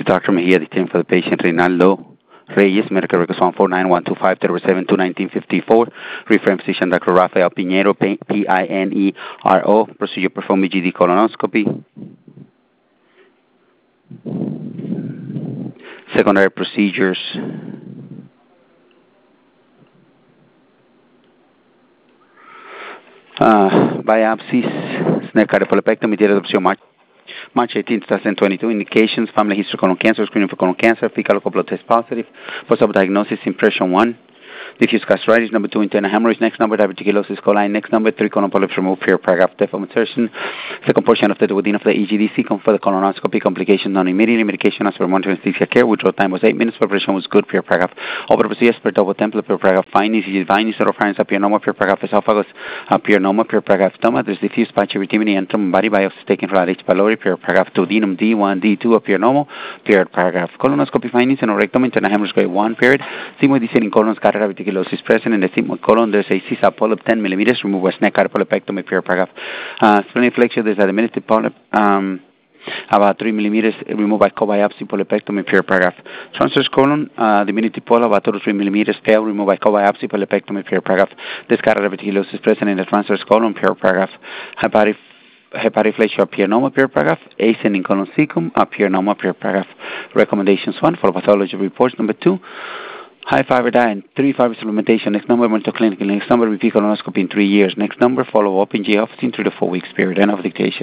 is Dr. Mejia, detained for the patient Reinaldo Reyes, medical records 149-125-37-2-1954. Referring physician Dr. Rafael Pinheiro, P-I-N-E-R-O. Procedure perform EGD colonoscopy. Secondary procedures. Biopsies, snake cardiopulopectomy, date of adoption March 18, 2022. Indications: family history colon cancer, screening for colon cancer, fecal blood test positive, possible diagnosis: impression 1, diffuse gastritis. Number 2, internal hemorrhage. Next number, diverticulosis coli. Next number, 3, colon polyps removed, period, paragraph, depth of insertion. Second portion of the duodenum of the EGDC. For the colonoscopy, complications non immediately. Medication as per monitoring anesthesia care. Withdrawal time was 8 minutes. Preparation was good, period, paragraph. Operative procedure per double template, period, paragraph. Findings: EGD oropharynx appear normal, period, paragraph. Esophagus appear normal, period, paragraph. Stomach, there's diffuse patchy erythema and body biopsy taken from H. pylori, period, paragraph. Duodenum D1, D2 appear normal, period, paragraph. Colonoscopy findings: rectum, internal hemorrhage grade 1, period. Sigmoid descending colon, scatter diverticulosis present in the sigmoid colon. There's a CISA polyp 10 millimeters. Remove with neck cardiopulopectomy, period, paragraph. Splenic flexure, there's a diminutive polyp about 3 millimeters. Removed by co-biopsy, polypectomy, period, paragraph. Transverse colon, diminutive polyp about 2 to 3 millimeters. Failed. Removed by co-biopsy, polypectomy, period, paragraph. This scatter diverticulosis present in the transverse colon, period, paragraph. Hepatic flexure appear normal, period, paragraph. Ascending colon cecum appear normal, period, paragraph. Recommendations: 1, for pathology reports. Number 2, high fiber diet and 3 fiber supplementation. Next number, monitor clinical. Next number, repeat colonoscopy in 3 years. Next number, follow up in J office in 3 to 4 weeks period. End of dictation.